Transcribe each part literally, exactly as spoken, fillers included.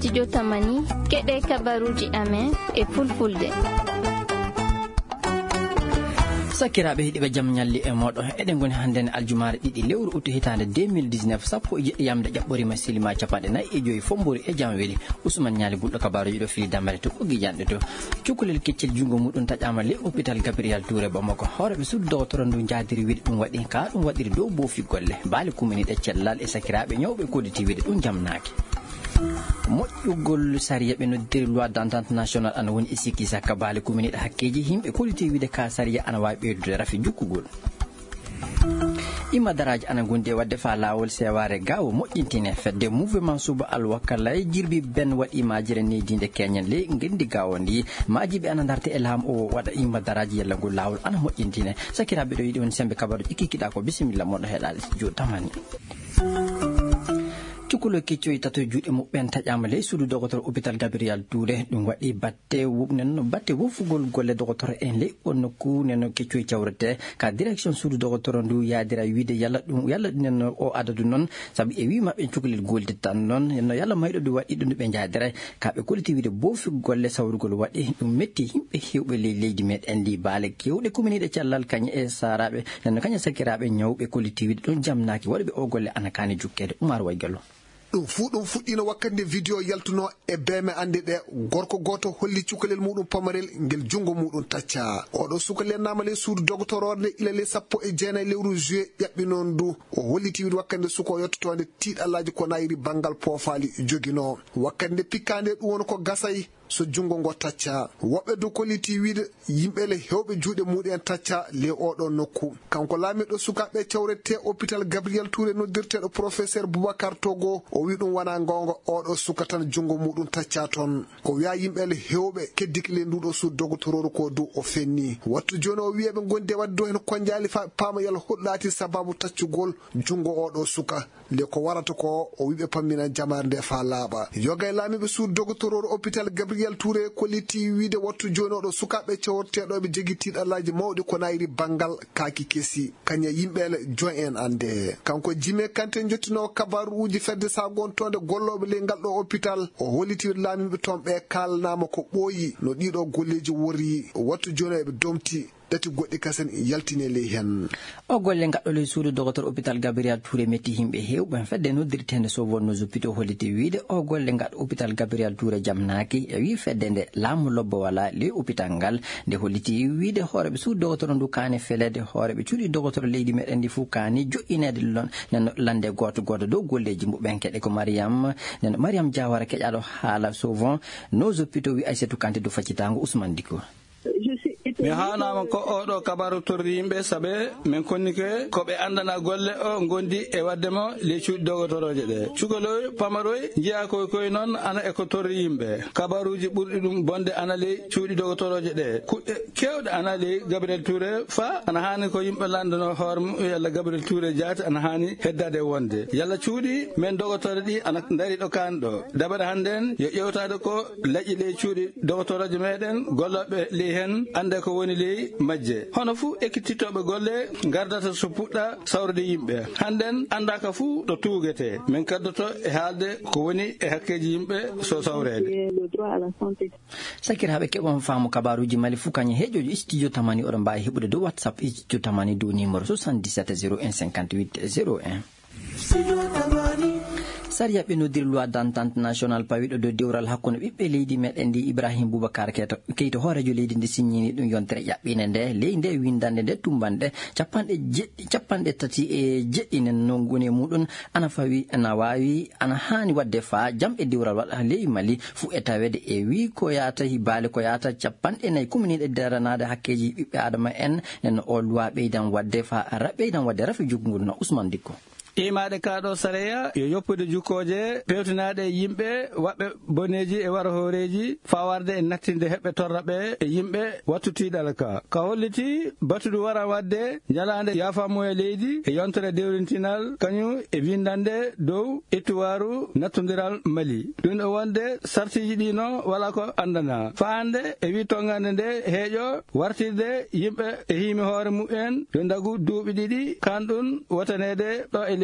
studio tamani keɗe kabaruji amen e fulfulde. sakiraɓe heeɗiɓe jaam ñalli e moɗo eɗen goni hande ne aljumare ɗiɗi lewru uttu hitande deux mille dix-neuf sappo e jeɗɗi yamde ƴaɓɓorima silima capanɗe nayyi e joyi fombori e jaam weeli Ousmane Ñaali gulɗo kabaruji ɗo fili dammare to ɓoggi janɗe to cukalel keccel jungo muɗum taƴama le hôpital Gabriel Touré Bamako hooreɓe suudu docteur ndu jadiri wiide ɗum waɗi ka ɗum waɗiri dow boofi golle baali kuminiɗe cellal e sakiraɓe ñawɓe koditi wiide ɗum jamnaki moƴƴugol sariya ɓe noddiri loi d'entente national ana woni e sikki sakka baali kuminiɗe hakkeji himɓe koliti wiide ka sariya ana wawi ɓeydude rafi jukkugol imma daraji ana gondi e wadde fa lawol seware gawo moƴƴintine fedde mouvement suba alwakala e jirbi ben waɗi majire nedinde keñen le gendi gawo ndi majiɓe ana darte e laam o waɗa imma daraji yalla ngol lawol ana moƴƴintine sakiraɓe ɗo yiɗi on sembe kabaruji ikkikiɗa ko bisimilla moɗo heɗade jo tamani cukulo keccoyi tato juuɗe muɓɓen taƴama ley suudu docteur hôpital Gabriel Touré ɗum waɗi batte neno batte wofugol golle docteur en ley on nokku neno keccoyi cawrete ka direction suudu docteur ndu yadira wiide yalla ɗum yalla neno o adadu noon saabu e wi mabɓe cukalel golde tan noon neno yalla mayɗo ɗum waɗi ɗum ɓe jadira kaɓe koliti wiide bofi golle sawrugol waɗi ɗum metti yimɓe hewɓe ley leydi meɗen ndi baale kewɗe kuminiɗe cellal kaña e saraɓe neno kaña sakiraɓe ñawɓe koliti wiide ɗum jamnaki waɗɓe o golle ana kani jukkede Oumar Waygallo ɗum fuu ɗum fuɗɗino wakkande vidéo yaltuno e beeme ande ɗe gorko goto holli cukalel muɗum pamarel ngel jungo muɗum tacca oɗo sukalel namale suudu doctororde ilale sappo e jeenayi lewru juillet ƴaɓɓi noon ndu o holliti wiide wakkande suko yettotonde tiiɗallaji ko nayiri banggal poofali joguino wakkande pikkande ɗum woni ko gasay so jungo ngo tacca woɓɓe do kolliti wiide yimɓele hewɓe juuɗe muɗen tacca le oɗo nokku kanko laamiɗo sukaɓe cawrete hôpital Gabriel Touré noddirteɗo professeur Boubacar Togo o wi ɗum wona gonga oɗo suka tan jungo muɗum tacca toon ko wiya yimɓele hewɓe keddikile nduɗo suudu doctororo ko dow o fenni wattu joni o wiyaɓe gondi wadde do hen konjali fa paama yalla hoɗɗati sababu taccugol jungo oɗo suka le ko warata ko o wiɓe pammina jamare nde fa laaɓa yoga laamiɓe suudu doctororo hôpital Gabriel Touré kolliti wiide wattu joni oɗo sukaɓe cewrteɗoɓe jogui tiiɗallaji mawɗi ko nayri banggal kaaki kesi kaña yimɓele join en ande kanko Jimé Kanté jottino kabaruji fedde sa gontonde golloɓe le ngal ɗo hôpital o holliti wiide laamiɓe toon ɓe kalnama ko ɓooyi no ɗiɗo golleji wori wattu joni eɓe domti dati goɗɗi kasen yaltine ley hen o golle gaɗɗo ley suudu docteur hôpital Gabriel Touré metti yimɓe hewɓe fedde noddirtede so wonno zoppito holliti wiide o golle gaɗɗo hôpital Gabriel Touré jamnaki e wi fedde nde laamu lobbo wala ley hôpital ngal nde holliti wiide hooreɓe suudu docteur ndu kani felede hooreɓe cuuɗi docteur leydi meɗen ndi fuu kani joƴinede lon neno lande goto goto dow golleji muɓen keɗe ko Mariam neno Mariam Diawara keƴaɗo haala souvent nos hôpitaux wi Aissatou Kanté do faccitango Ousmane Diko mi haanama ko oɗo kabaru torri yimɓe saabe min konnike koɓe andana golle o gondi e waddemo les cuuɗi dogotoroje ɗe cukaloy pamaroy jiya koy koy noon ana eko torri yimɓe kabaruji ɓurɗi ɗum bonde ana ley cuuɗi dogotoroje ɗe kuɗɗe kewɗe ana ley Gabriel Touré fa ana hani ko yimɓe landano hoore mum yalla Gabriel Touré jaati ana hani heddade wonde yalla cuuɗi men dogotore ɗi ana dari ɗo kani ɗo dabare hannden yo ƴewtade ko leƴƴi ley cuuɗi dogotoroje meɗen golloɓe ley hen ande ko woni ley majje hono fu ekkititoɓe golle gardata so puɗɗa sawrede yimɓe hannden andaka fu ɗo tuugete min kaddoto e haalde ko woni e hakkeji yimɓe so sawrede sakiraɓe keɓon faamu kabaruji mali fu kañe heeƴoji studio tamani oɗon mbawi heɓude dow whatsapp studio tamani dow numéro soixante-dix-sept zéro un cinquante-huit zéro un sariya ɓe nodiri loi d'entente national pawiɗo dow dewral hakkude ɓiɓɓe leydi meɗen ndi Ibrahim Boubacar Keita hoorejo leydi ndi signini ɗum yontere ƴaɓɓine nde ley nde windande nde tumbanɗe capanɗe jeɗɗi capanɗe tati e jeɗɗi nen noon goni e muɗum ana fawi ana wawi ana hani wadde fa jam e dewral waɗa ley Mali fu e tawede e wi ko yata hibale ko yata capanɗe nayyi kuminiɗe daranade hakkeji ɓiɓɓe adama en nen o loi ɓeydan wadde fa ɓeydan wadde rafi jugngol no Ousmane Dikko imaɗe kaɗo sareya yo yoppude jukkoje pewtinaɗe yimɓe waɓɓe boneji e wara hooreji fawarde e nattinde heɓɓe torraɓe e yimɓe wattu tiiɗal ka ka holliti batude wara wadde ñalande yafamu e leydi e yontere dewrintinal kañum e windande dow ettuwaru nattodiral Mali ɗum ɗo wonde sartiji ɗino wala ko andana faande e wi tongande nde heeƴo wartirde yimɓe e himi hoore mumen yo dagu duuɓi ɗiɗi kanɗum wotanede ɗo e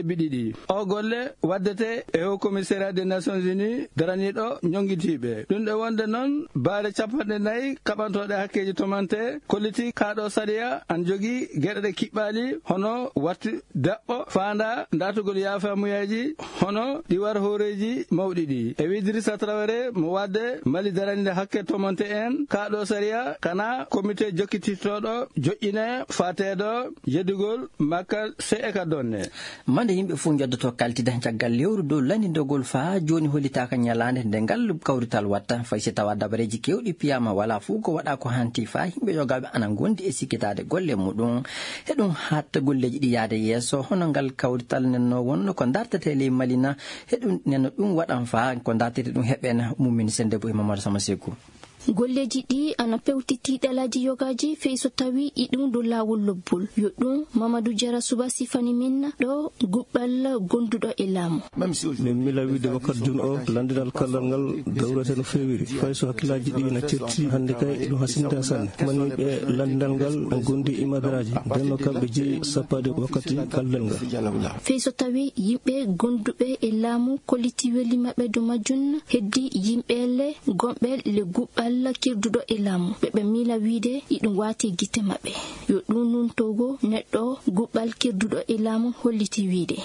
lebbi ɗiɗi. O golle waddete e Haut Commissariat des Nations Unies daraniɗo ñongitiɓe. ɗum ɗe wonde noon baale capanɗe nayyi kaɓantoɗe hakkeji tomante kolliti kaɗo sariya an jogui gueɗe ɗe kiɓɓali hono wattu daɓɓo fanda datugol yaafamuyaji hono ɗi war horeji mawɗi ɗi. e wi Idrissa Traoré mo wadde mali daranide hakke tomante en kaɗo sariya kana comité jokkititoɗo joƴƴine fateɗo yeddugol makka se e ka donne mande yimɓe fuu joddoto kaltida caggal lewru dow landidogol fa joni hollitaka ñalande nde ngal kawrital watta fay si tawa dabareji kewɗi piyama wala fuu ko waɗa ko hanti fa yimɓe jogaɓe ana gondi e sikkitade golle muɗum heɗum hatta golleji ɗi yaade yesso hono ngal kawrital nenno wonno ko dartete ley malina heɗum nenno ɗum waɗan fa ko dartete ɗum heɓen mumin sendebo e Mamadou Sama Sekou. golleji ɗi ana pewtiti ɗalaji yogaji fey so tawi iɗum dow lawol lobbol yo ɗum Mamadou Diarra Suba sifani min ɗo guɓɓal gonduɗo e laamu. min mila wiide wakkati joni o landinal kallal ngal dawrete no fewiri fay so hakkillaji ɗi na cetti hande kay ɗum hasinta sanne manniɓe landinal ngal gondi imadaraji denno kamɓe jeeyi sappade wakkati kaldal ngal fey so tawi yimɓe gonduɓe e laamu kolliti weli maɓɓe do majjun heddi yimɓele gonɓe le guɓɓal kirduɗo e laamu ɓeɓe mila wiide iɗum wati gite maɓɓe yo ɗum nun togo neɗɗo guɓɓal kirduɗo e laamu holliti wiide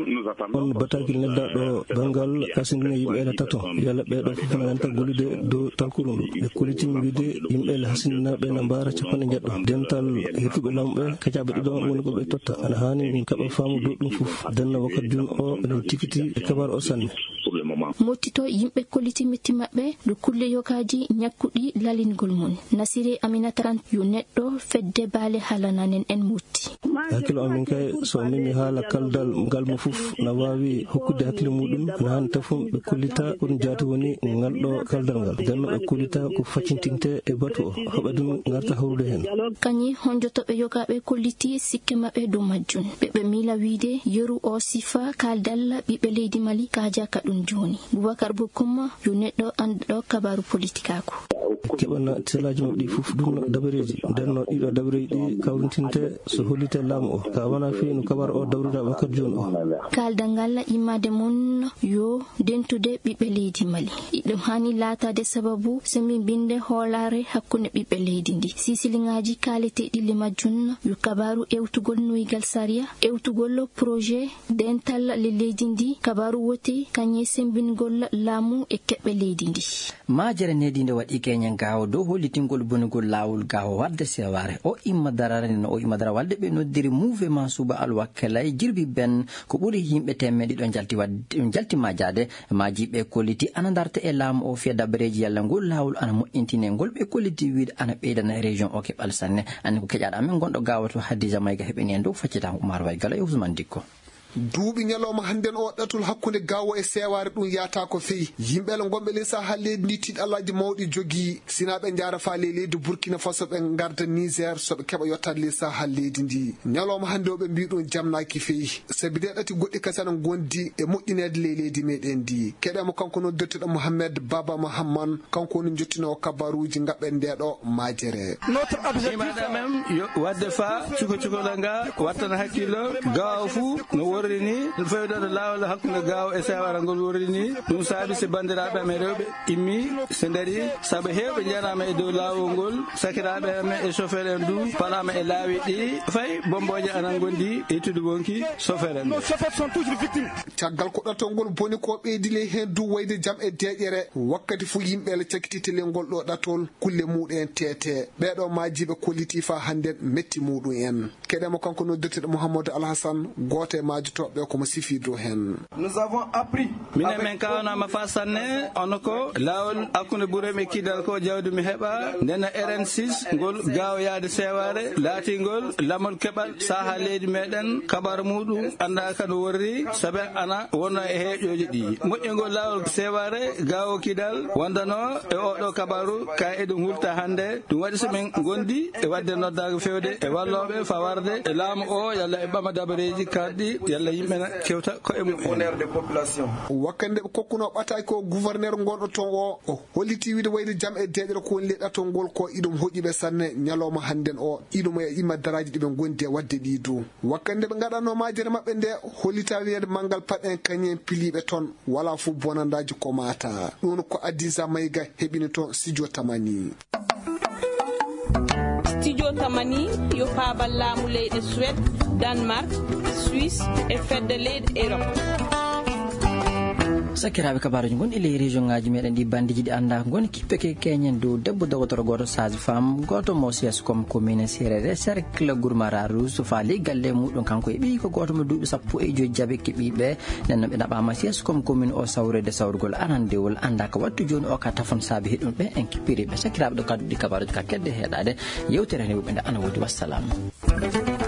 on batakil neddaɗo bangal hasindine yimɓele tato yalla ɓeɗo fof nananta gollude dow tankuru ndu ɓe kolitimi wiide yimɓele hasindinaɓe na mbara capanɗe jeɗɗo dental hettuɓe laamuɓe kacaɓe ɗiɗon woni koɓe totta ana hani min kaɓa faamu dow ɗum fof denna wakkati joni o eɗen tikiti e kabar o sanne mottito yimɓe kolliti metti maɓɓe do kulle yokaji ñakkuɗi lalingol mum Nasire Aminata Kane yo neɗɗo fedde baale halananen en motti hakkilo amin kay so mimi haala kaldal ngal mo fof na wawi hokkude hakkille muɗum ana hani tafum ɓe kollita ɗum jaati woni ngalɗo kaldal ngal denno ɓe kollita ko faccintinte e batu o hoɓe ɗum garta hawrude hen kañi honjotoɓe yogaɓe kolliti sikke maɓɓe dow majjun ɓeɓe mila wiide yeru o sifa kaldal ɓiɓɓe leydi Mali kajaka ɗum joni Boubacar Boukoma yo neɗɗo anduɗo kabaru politikako keɓana telaji maɓɓe ɗi fof ɗum dabareji ndenno ɗiɗo dabareji ɗi kawrintinte so hollite laamu o ka wona fewi no kabar o dawrida wakkati joni o kaldal ngal immade mum yo dentude ɓiɓɓe leydi Mali ɗum hani latade sababu semi binde hoolare hakkunde ɓiɓɓe leydi ndi sisiliŋaji kaleteɗi le majjun yo kabaru ewtugol noyigal sariya ewtugol projet dental le leydi ndi kabaru woti kañe sembingol laamu e keɓɓe leydi ndi majere nedinde waɗi keñen gawo dow hollitingol bonugol lawol gawo wadde seware o imma darare no o imma dara walde ɓe noddiri mouvement Suba Al Wakkilay jirbi ben ko ɓuuri yimɓe temme ɗiɗo jalti wadde jalti majade majiɓe kolliti ana darta e laamu o fiya dabareji yalla ngol lawol ana moƴƴintine ngol ɓe kolliti wiide ana ɓeydana région o keɓal sanne anni ko keƴaɗa men gonɗo gawa to Hadija Mayga heɓeni en dow faccita Oumar Way Gala e Ousmane Dikko duuɓi ñalawma hannden o ɗatul hakkunde gawo e seware ɗum yata ko feyi yimɓele gonɓe ley saha leydi ndi tiɗalaji mawɗi jogui sina ɓe jara fa ley leydi Burkina Faso ɓe garda Niger soɓe keɓa yettade ley saha leydi ndi ñalawma hande o ɓe mbi ɗum jamnaki feyi sabi de ɗati goɗɗi kasi ana gondi e moƴƴinede ley leydi meɗen ndi keɗemo kanko no dottiɗo Mouhamed Baba Mahamman kanko woni jottinowo kabaruji gaɓɓen ndeɗo majere imaɗa mem wadde fa cuko cukolanga wattana hakkillo gawa fou no rini fewɗoɗo lawol hakkude gawo e sewara ngol worini ɗum saabi so bandiraɓe amen rewɓe immi so daari saabu hewɓe janama e dow lawol ngol sakiraɓe amen e chauffeur en du palama e laawi ɗi fayi bomboje anan gondi ettude wonki chauffeur en caggal ko ɗato ngol boni ko ɓeydile hen du wayde jaam e deƴere wakkati fo yimɓele cakkititele ngol ɗo ɗatol kulle muɗum tete ɓeɗo majiɓe kolliti fa hande metti muɗum en keɗemo kanko noddirteɗo Mouhamadou Alhassane goto e maji toɓɓe komo sifi dow hen nous avons appris minen men kawanama fa sanne ono ko lawol hakkude ɓuurem e kidal ko jawdi mi heɓa ndena R N six ngol gawoyade seware laatingol lamol keɓal saha leydi meɗen kabar muɗum anda kano worri saabe ana wonno e heeƴoji ɗi moƴƴingol lawol seware gawo kidal wondano e oɗo kabaru ka eɗum hulta hande ɗum waɗi somin gondi e wadde noddago fewde e walloɓe fa warde e laamu o yalla e ɓama dabareji karɗi yalla yimɓe na kewta ko e mumen wakkande ɓe kokkuno ɓatay ko gouverneur gonɗo ton o o holliti wiide wayde jam e deƴere ko woni leɗɗatol ngol ko iɗum hoƴƴiɓe sanne ñalawma hannden o iɗum e imma daraji ɗiɓe gondi e wadde ɗi dow wakkande ɓe gaɗanno majere maɓɓe nde hollita wiyeede manggal paɗen kañen piliɓe toon wala fo bonandaji ko mata ɗum ko Adisa Mayiga heɓini toon studio Tamani. Studio Tamani yo paabal laamu leyɗe Suède, Danemark, Suisse e fedde leyɗe Europe. sakiraɓe kabaruji gon ele région ngaji meɗen ɗi bandiji ɗi anda gon kippe ke keñen dow debbo dogotoro goto sage femme goto mo sias comme commune sérére cercle gourmara rouge faali galle muɗum kanko e ɓi ko goto mo duuɓi sappo e joyi jaɓe keɓiɓe nenno ɓe ɗaɓama sias comme commune o sawrede sawrugol arandewol anda ko wattu joni o ka tafon saabi heɗum ɓe en kippiriɓe sakiraɓe ɗo kadduɗi kabaruji ka kedde heeɗade yewtere nde woɓɓe nde ana woodi wassalamu.